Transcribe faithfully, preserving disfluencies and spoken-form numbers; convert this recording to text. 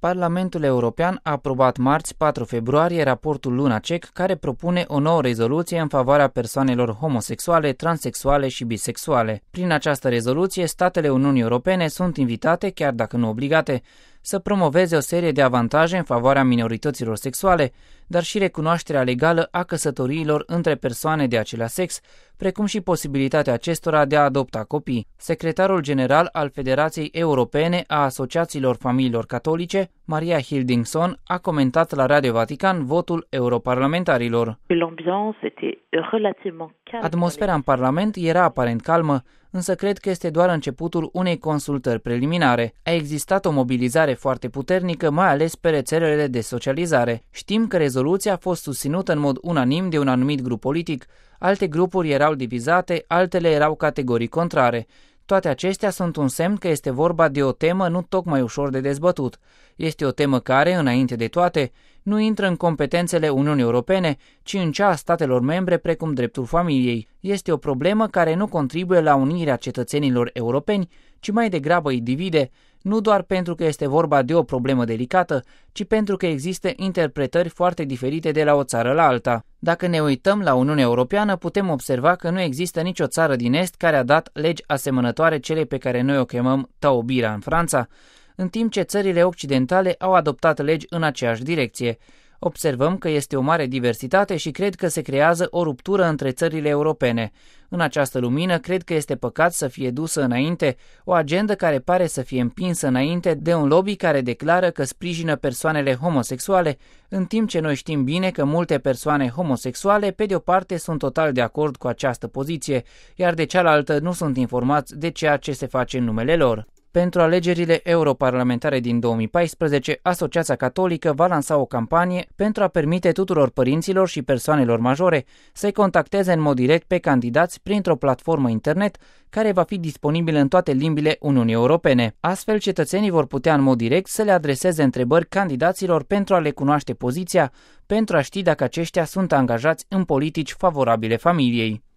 Parlamentul European a aprobat marți, patru februarie, raportul Lunacek, care propune o nouă rezoluție în favoarea persoanelor homosexuale, transexuale și bisexuale. Prin această rezoluție, statele Uniunii Europene sunt invitate, chiar dacă nu obligate, să promoveze o serie de avantaje în favoarea minorităților sexuale, dar și recunoașterea legală a căsătoriilor între persoane de același sex, precum și posibilitatea acestora de a adopta copii. Secretarul general al Federației Europene a Asociațiilor Familiilor Catolice, Maria Hildingson, a comentat la Radio Vatican votul europarlamentarilor. Atmosfera în Parlament era aparent calmă, însă cred că este doar începutul unei consultări preliminare. A existat o mobilizare foarte puternică, mai ales pe rețelele de socializare. Știm că rezoluția a fost susținută în mod unanim de un anumit grup politic, alte grupuri erau divizate, altele erau categorii contrare. Toate acestea sunt un semn că este vorba de o temă nu tocmai ușor de dezbătut. Este o temă care, înainte de toate, nu intră în competențele Uniunii Europene, ci în cea a statelor membre, precum dreptul familiei. Este o problemă care nu contribuie la unirea cetățenilor europeni, ci mai degrabă îi divide, nu doar pentru că este vorba de o problemă delicată, ci pentru că există interpretări foarte diferite de la o țară la alta. Dacă ne uităm la Uniunea Europeană, putem observa că nu există nicio țară din Est care a dat legi asemănătoare celei pe care noi o chemăm Taubira în Franța, în timp ce țările occidentale au adoptat legi în aceeași direcție. Observăm că este o mare diversitate și cred că se creează o ruptură între țările europene. În această lumină, cred că este păcat să fie dusă înainte o agendă care pare să fie împinsă înainte de un lobby care declară că sprijină persoanele homosexuale, în timp ce noi știm bine că multe persoane homosexuale, pe de o parte, sunt total de acord cu această poziție, iar de cealaltă nu sunt informați de ceea ce se face în numele lor. Pentru alegerile europarlamentare din două mii paisprezece, Asociația Catolică va lansa o campanie pentru a permite tuturor părinților și persoanelor majore să-i contacteze în mod direct pe candidați printr-o platformă internet care va fi disponibilă în toate limbile Uniunii Europene. Astfel, cetățenii vor putea în mod direct să le adreseze întrebări candidaților pentru a le cunoaște poziția, pentru a ști dacă aceștia sunt angajați în politici favorabile familiei.